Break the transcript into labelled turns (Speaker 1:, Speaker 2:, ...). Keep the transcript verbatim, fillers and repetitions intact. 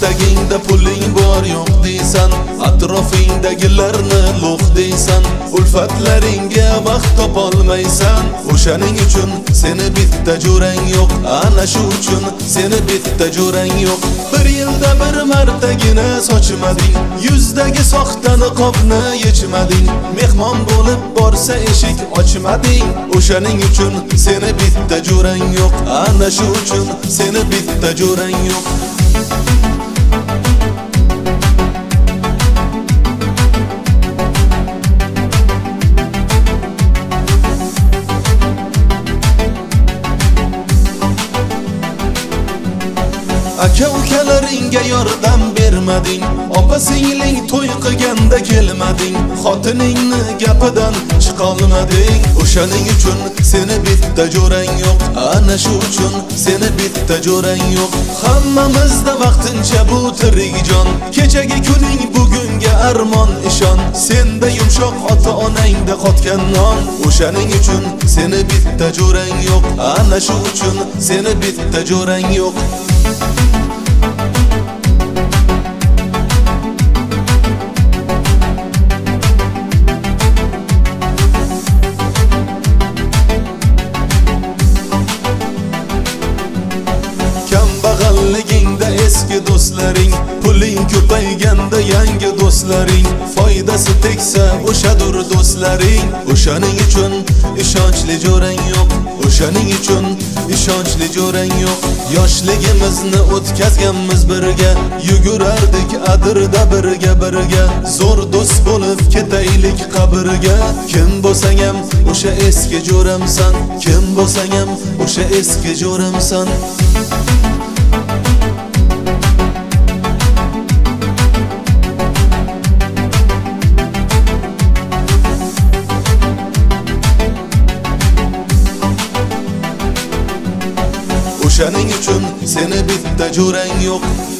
Speaker 1: istagingda puling bor yo'q deysan, atrofingdagilarni lo'q deysan, ulfatlaringga vaqt topolmaysan. O'shaning uchun seni bitta jo'rang yo'q, ana shu uchun seni bitta jo'rang yo'q. Bir yilda bir martagina sochmading, yuzdagi soxta niqobni yechmading, mehmon bo'lib borsa eshik ochmading. O'shaning uchun seni bitta jo'rang yo'q, ana shu uchun seni bitta jo'rang yo'q. Aka ukalaringga yordam bermading, opa singling to'y qilganda kelmading, xotiningni gapidan chiqolmading. O'shaning uchun seni bitta jo'rang yo'q, ana shu uchun seni bitta jo'rang yo'q. Hammamizda vaqtincha bu tirik jon, kechagi kuning bugunga armon ishon. Senda yumshoq ota-onangda qotgan non. O'shaning uchun seni bitta jo'rang yo'q, ana shu uchun seni bitta jo'rang yo'q. Kambag'alligingda eski do'stlaring, puling ko'payganda yangi do'stlaring, foydasi tegsa o'shadur do'stlaring. O'shaning uchun ishonchli jo'rang yo'q, o'shaning uchun ishonchli jo'rang yo'q. Yoshligimizni o'tkazganmiz birga, yugurardik adirda birga birga, zo'r do'st bo'lib ketaylik qabrga. Kim bo'lsang ham o'sha eski jo'ramsan, kim bo'lsang ham o'sha eski jo'ramsan. O'shaning uchun seni bitta jo'rang yo'q.